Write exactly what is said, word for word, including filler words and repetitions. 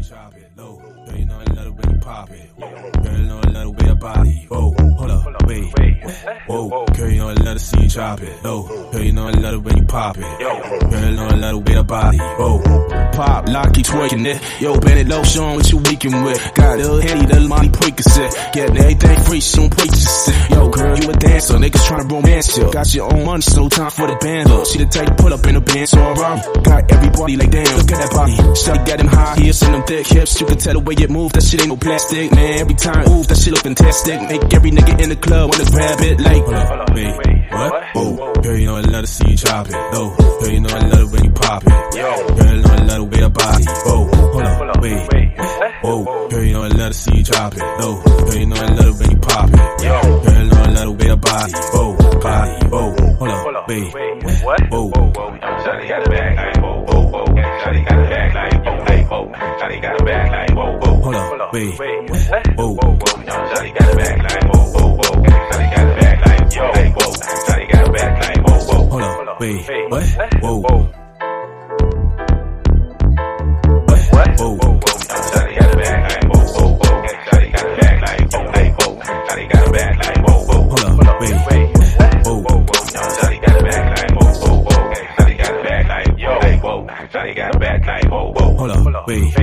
chop it low. Girl, you know I love the way you pop it. Girl, you know I love the way your body. Whoa, hold up, wait. Whoa, girl, you know I love to see you chop it low. Girl, you know I love the way you pop it. Girl, you know I love the way your body. Whoa, pop, lock, keep twerking it. Yo, bend it low, show 'em what you weakin' with. Got a little handy, little money, quick set. Getting everything free, she don't wait to sit. Yo, girl, you a dancer, niggas tryna romance you. Got your own money, so no time for the band. Look, she the type to pull up in the band, so around. Got everybody like damn, look at that body. Shawty got them high heels and them thick hips. You can tell the way it move, that shit ain't no plastic. Man, every time it move, that shit look fantastic. Make every nigga in the club wanna grab it like, hold up, wait, what? Oh, girl, you know I love to see you chop it. Oh, girl, you know I love the way you pop it. Girl, you know I love the way your body. Oh, hold up, wait. Oh, girl, you know I love to see you chop it. Oh, girl, you know I love the way you pop it. Girl, you know I love the way your body. Oh, body. Oh, hold up, wait. Oh, shawty got a bag like whoa, whoa, whoa. Shawty got a bag like whoa, like whoa. Shawty got a bag like whoa, whoa. Hold up, wait. Oh, shawty got a bag like whoa, whoa, whoa. Shawty got a bag like yo, like whoa. Shawty got a bag like whoa, whoa. Hold up, wait. What? Whoa. What? Whoa. Shawty got a bag like whoa, whoa, whoa. Shawty got a bag like whoa, like whoa. Shawty got a bag like whoa, whoa. Hold up, wait. Whoa. Shawty got a bag like whoa, whoa, whoa. Shawty got a bag like yo, like whoa. Shawty got a bag like whoa, whoa. Hold up, wait.